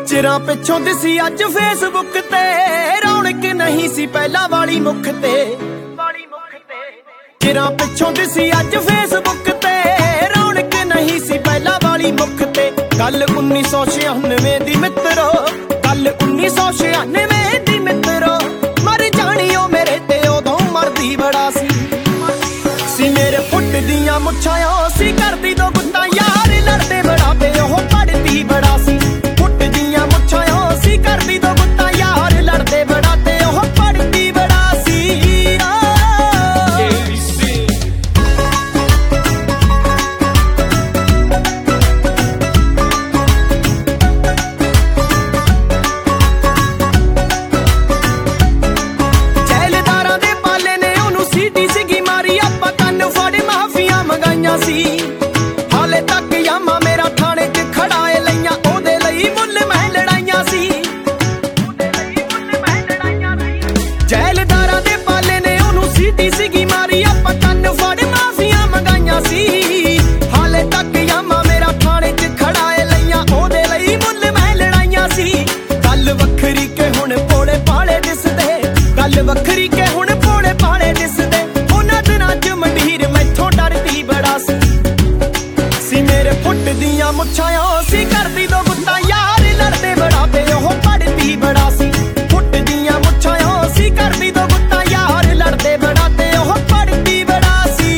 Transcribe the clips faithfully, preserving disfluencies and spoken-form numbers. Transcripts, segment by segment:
चिरां पिछों दिसी अज Facebook ते रौनक नहीं सी पहला वाली मुख ते। चिरां पिछों दिसी अज फेसबुक ते रौनक नहीं सी पहला वाली मुख ते। गल उन्नीस सौ छियानवे दी मित्रो, गल उन्नीस सौ छियानवे दी मित्रो, मर जानियो मेरे ते उदों मरदी बड़ा सी। सी मेरे फुट दियां मुछां सी करदी दो गुत्तां यार लड़दे बड़ा ते ओह पढ़दी बड़ा सी। फुट दियां मुछां सी करदी दो गुत्तां यार लड़दे बड़ा ते ओह पढ़दी बड़ा सी। जैलदारां दे पाले ने ओनू सीटी सीगी मारी आपां कन्न फड़ माफियां मंगाइयां सी। हाले तक यामा मेरा थाने च खड़ा ए लईयां ओदे लई मुੱਲ मैं लड़ाइयां सी। जैलदारां दे पाले ने ओनू सीटी सीगी मारी आपां कन्न फड़ माफियां मंगाइयां सी। हाले तक यामा मेरा थाने च खड़ा ए लईयां ओदे लई मुੱਲ मैं लड़ाइयां सी। गल वखरी के हुण पोड़े पाले दिसदे, गल वखरी के हुण पोड़े पाले दिसदे, उन्हां दिनां च मंडीर मैथों डरदी बड़ा सी। सी मेरे फुट दियां मुछां सी करदी दो गुत्तां यार लड़दे बड़ा ते ओह पढ़दी बड़ा सी। फुट दियां मुछां सी करदी दो गुत्तां यार लड़दे बड़ा ते ओह पढ़दी बड़ा सी।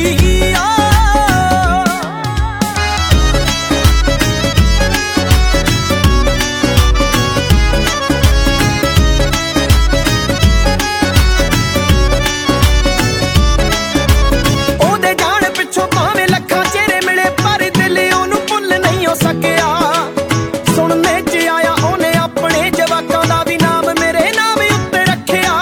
ओदे जाण पिछों भावें लखां चेहरे मिले पर दिल ओनू भुੱਲ नहीं हो सकिया। सुनने च आया ओने अपने जवाकां दा भी नाम मेरे नाम उत्ते रखिया।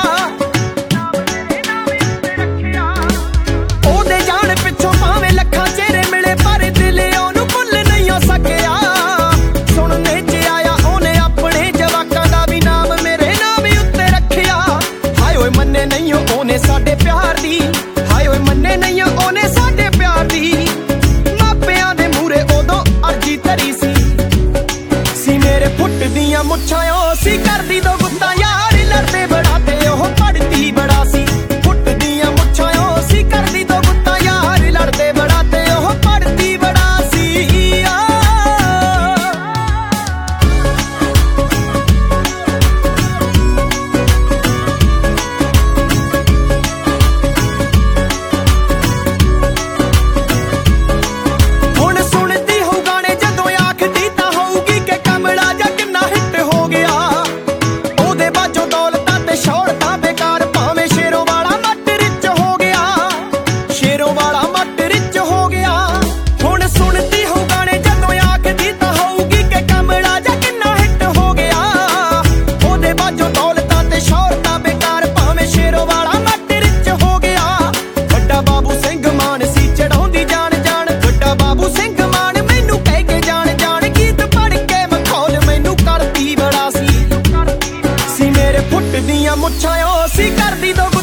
ओदे जाण पिछों भावें लखां चेहरे मिले पर दिल ओनू भुੱਲ नहीं हो सकिया। सुनने च आया ओने अपने जवाकां दा भी नाम मेरे नाम उत्ते रखिया। हाय ओए मन्ने नहीं ओने साडे प्यार दी, हाय ओए मन्ने नहीं ओने साडे प्यार दी, मापियां दे मूरे उदों अर्जी धरी सी। सी मेरे फुट दियां मुछां सी करदी दो गुत्तां यार लड़दे बड़ा ते ओह पढ़दी बड़ा सी। फुट दियां मुछां सी करदी दो गुत्तां यार लड़दे बड़ा ते ओह पढ़दी बड़ा सी। हुण सुणदी हो गाने जदों आखदी तां होऊगी कि कमला जा किन्ना हिट हो गया। ओदे बाजों दौलतां ते शौहरतां बेकार, भावें शेरों वाला मट रिच हो गया, शेरों वाला मट रिच हो गया। हुण सुणदी हो गाने जदों आखदी तां होऊगी कि कमला जा किन्ना हिट हो गया। ओदे बाजों दौलतां ते शौहरतां बेकार, भावें शेरों वाला मट रिच हो गया। ਵੱਡਾ ਬਾਬੂ ਸਿੰਘ ਮਾਨ ਸੀ ਚੜਾਉਂਦੀ ਜਾਣ ਜਾਣ, ਵੱਡਾ ਬਾਬੂ ਸਿੰਘ ਮਾਨ ਮੈਨੂੰ ਕਹਿ ਕੇ ਜਾਣ ਜਾਣ, ਗੀਤ ਪੜ੍ਹ ਕੇ ਮਖੌਲ ਮੈਨੂੰ ਕਰਦੀ ਬੜਾ ਸੀ। ਸੀ ਮੇਰੇ ਫੁੱਟ ਦੀਆਂ ਮੁੱਛਾਂ ਸੀ ਕਰਦੀ ਦੋ